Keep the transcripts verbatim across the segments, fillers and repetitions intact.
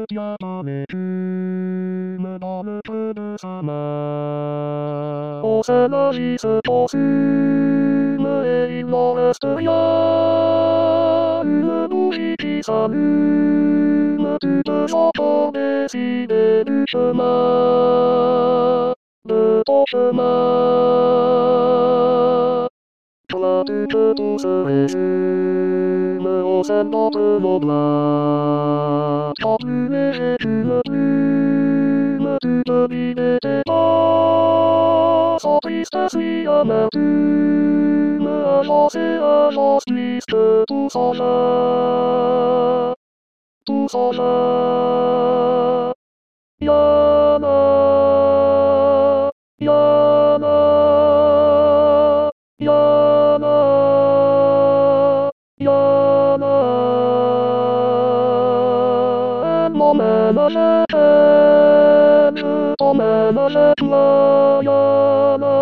やだねく無駄なプル様おせなじすとす無栄のレストやうぬのひきさぬむつつそとでしれるしまるとしまトラブルとすれす無をせのプロブラたぶえへくぬつむつつびでてたソピスタシアメトムアジョセアジョスティステトサジャトサジャやなやなやなやなえのめなせてずとめなせくらやな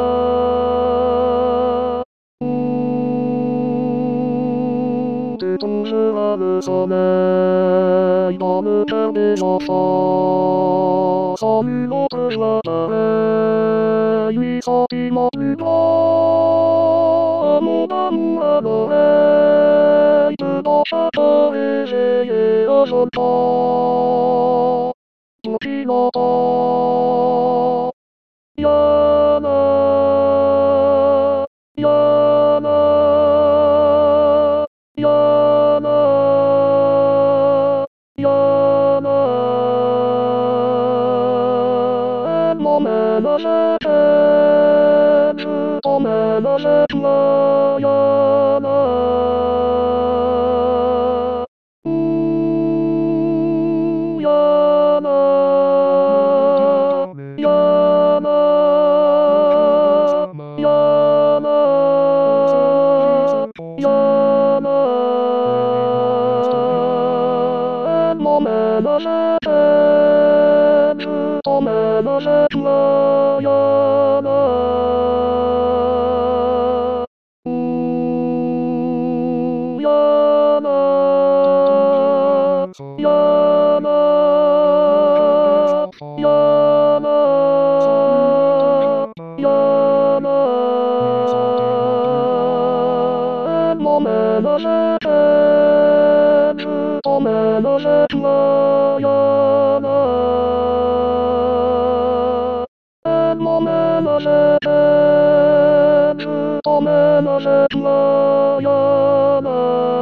とすらぬさねいだぬけでさささぬのぷらだれいさきまつがもだむあのれいつださたえせえあそたときなたやなやなやなやなえのめなせてずとめなせくらやなうやなやなやなやなえのめなせてずとめなせくらやなうやなやなやなやなえのめなせてずとめなせくらやなえのめなせてずとめなせくらやな